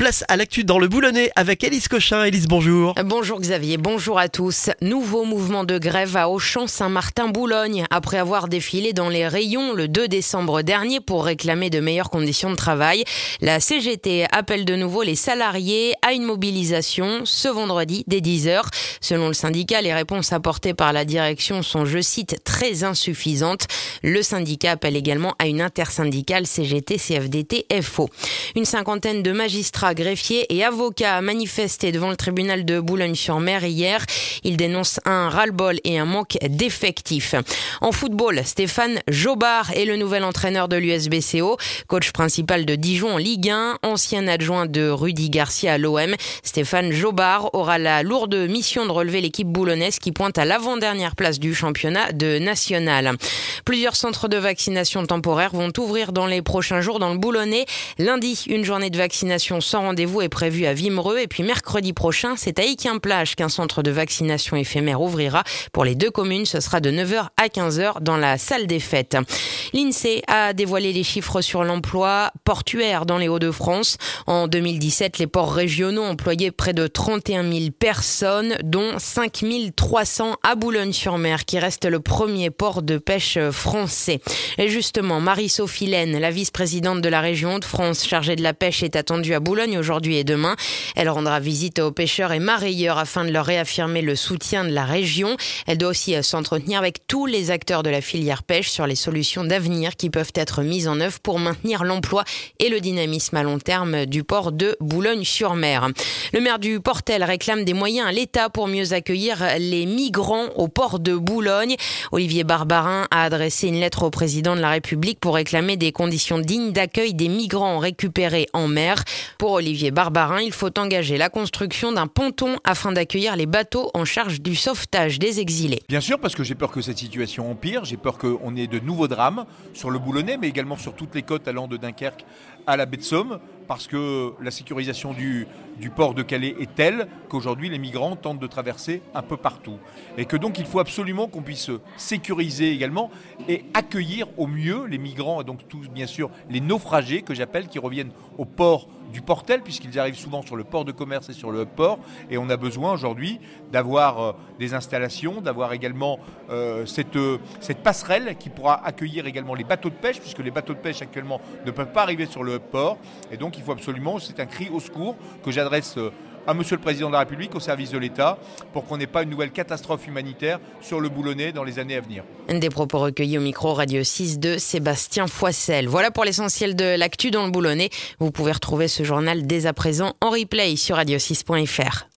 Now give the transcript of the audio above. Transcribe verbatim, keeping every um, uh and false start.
Place à l'actu dans le Boulonnais avec Élise Cochin. Élise, bonjour. Bonjour Xavier, bonjour à tous. Nouveau mouvement de grève à Auchan-Saint-Martin-Boulogne. Après avoir défilé dans les rayons le deux décembre dernier pour réclamer de meilleures conditions de travail, la C G T appelle de nouveau les salariés à une mobilisation ce vendredi dès dix heures. Selon le syndicat, les réponses apportées par la direction sont, je cite, très insuffisantes. Le syndicat appelle également à une intersyndicale C G T C F D T F O. Une cinquantaine de magistrats, greffiers et avocats a manifesté devant le tribunal de Boulogne-sur-Mer hier. Ils dénoncent un ras-le-bol et un manque d'effectifs. En football, Stéphane Jobard est le nouvel entraîneur de l'U S B C O, coach principal de Dijon en Ligue un, ancien adjoint de Rudy Garcia à l'O M. Stéphane Jobard aura la lourde mission de relever l'équipe boulonnaise qui pointe à l'avant-dernière place du championnat de national. Plusieurs centres de vaccination temporaires vont ouvrir dans les prochains jours dans le Boulonnais. Lundi, une journée de vaccination sans rendez-vous est prévue à Vimereux et puis mercredi prochain, c'est à Iquin-Plage qu'un centre de vaccination éphémère ouvrira. Pour les deux communes, ce sera de neuf heures à quinze heures dans la salle des fêtes. L'INSEE a dévoilé les chiffres sur l'emploi portuaire dans les Hauts-de-France. En deux mille dix-sept, les ports régionaux employaient près de trente et un mille personnes, dont cinq mille trois cents à Boulogne-sur-Mer, qui reste le premier port de pêche français. Et justement, Marie-Sophie Laine, la vice-présidente de la région de France chargée de la pêche, est attendue à Boulogne aujourd'hui et demain. Elle rendra visite aux pêcheurs et marailleurs afin de leur réaffirmer le soutien de la région. Elle doit aussi s'entretenir avec tous les acteurs de la filière pêche sur les solutions d'avenir qui peuvent être mises en œuvre pour maintenir l'emploi et le dynamisme à long terme du port de Boulogne-sur-Mer. Le maire du Portel réclame des moyens à l'État pour mieux accueillir les migrants au port de Boulogne. Olivier Barbarin a adressé une lettre au président de la République pour réclamer des conditions dignes d'accueil des migrants récupérés en mer. Pour Olivier Barbarin, il faut engager la construction d'un ponton afin d'accueillir les bateaux en charge du sauvetage des exilés. Bien sûr, parce que j'ai peur que cette situation empire, j'ai peur qu'on ait de nouveaux drames sur le Boulonnais, mais également sur toutes les côtes allant de Dunkerque à la baie de Somme, parce que la sécurisation du, du port de Calais est telle qu'aujourd'hui les migrants tentent de traverser un peu partout. Et que donc il faut absolument qu'on puisse sécuriser également et accueillir au mieux les migrants, et donc tous bien sûr les naufragés que j'appelle, qui reviennent au port du Portel, puisqu'ils arrivent souvent sur le port de commerce et sur le port. Et on a besoin aujourd'hui d'avoir euh, des installations, d'avoir également euh, cette, euh, cette passerelle qui pourra accueillir également les bateaux de pêche, puisque les bateaux de pêche actuellement ne peuvent pas arriver sur le port. Et donc il faut absolument, c'est un cri au secours que j'adresse euh, à Monsieur le Président de la République, au service de l'État, pour qu'on n'ait pas une nouvelle catastrophe humanitaire sur le Boulonnais dans les années à venir. Des propos recueillis au micro Radio six de Sébastien Foissel. Voilà pour l'essentiel de l'actu dans le Boulonnais. Vous pouvez retrouver ce journal dès à présent en replay sur radio six point f r.